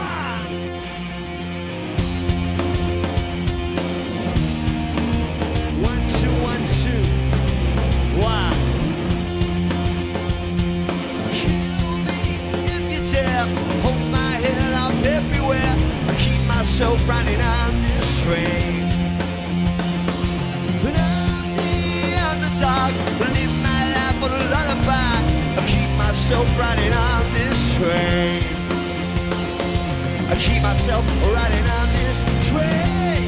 1, 2, 1, 2. Wow. Kill me if you dare. Hold my head up everywhere. I keep myself running on this train. But I'm the underdog. Live my life on a lullaby. I keep myself running on this train. I keep myself riding on this train.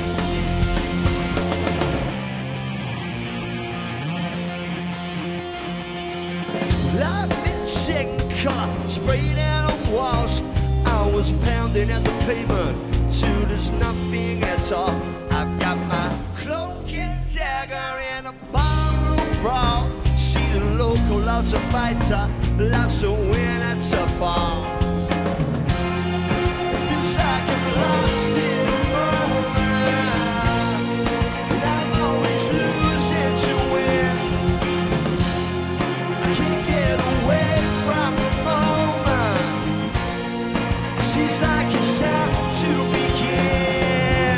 Life in Technicolor, sprayed out on walls. I was pounding at the pavement till there's nothing at all. I've got my cloak and dagger and a bottle of brawl. See the local loves a fighter, loves to win at the ball. Feels like I'm lost in a moment, and I'm always losing to win. I can't get away from the moment. It seems like it's time to begin.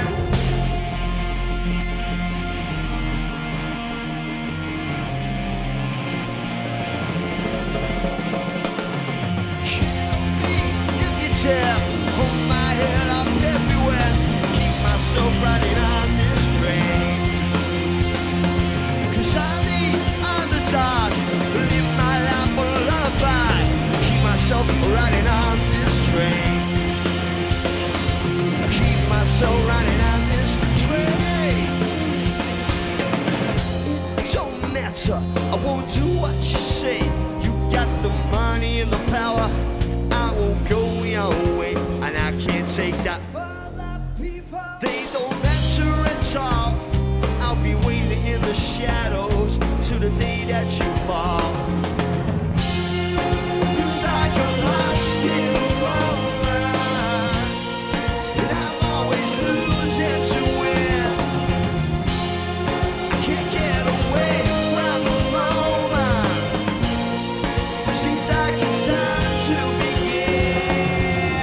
Kill me if you dare. Hold my head up everywhere. Keep myself riding on this train. 'Cause I'm the underdog. Live my life on a lullaby. Keep myself riding on this train. I keep myself riding on this train. It don't matter, I won't do what you say. You got the money and the power. I won't go your way, and I can't take that. They don't answer at all. I'll be waiting in the shadows till the day that you fall. Feels like you're lost in the moment, and I'm always losing to win. I can't get away from the moment. It seems like it's time to begin.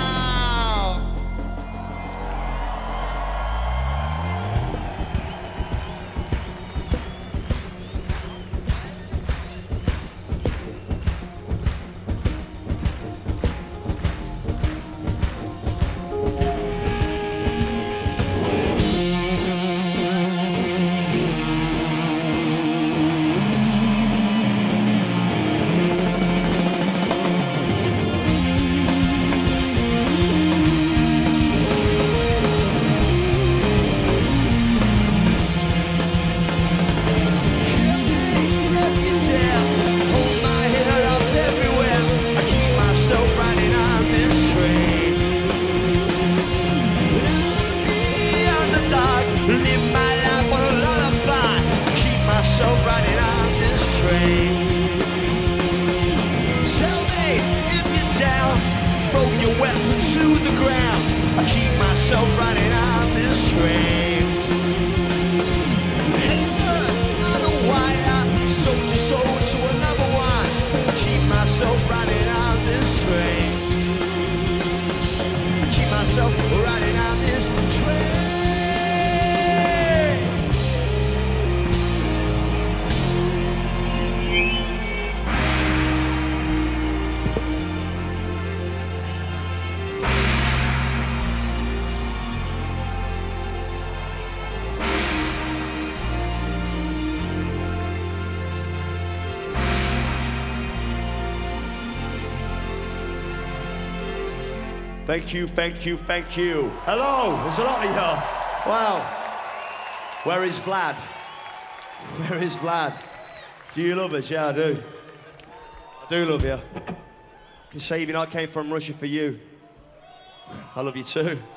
Thank you, thank you, thank you. Hello, there's a lot of you. Wow. Where is Vlad? Where is Vlad? Do you love us? Yeah, I do. I do love you. I can say even I came from Russia for you. I love you too.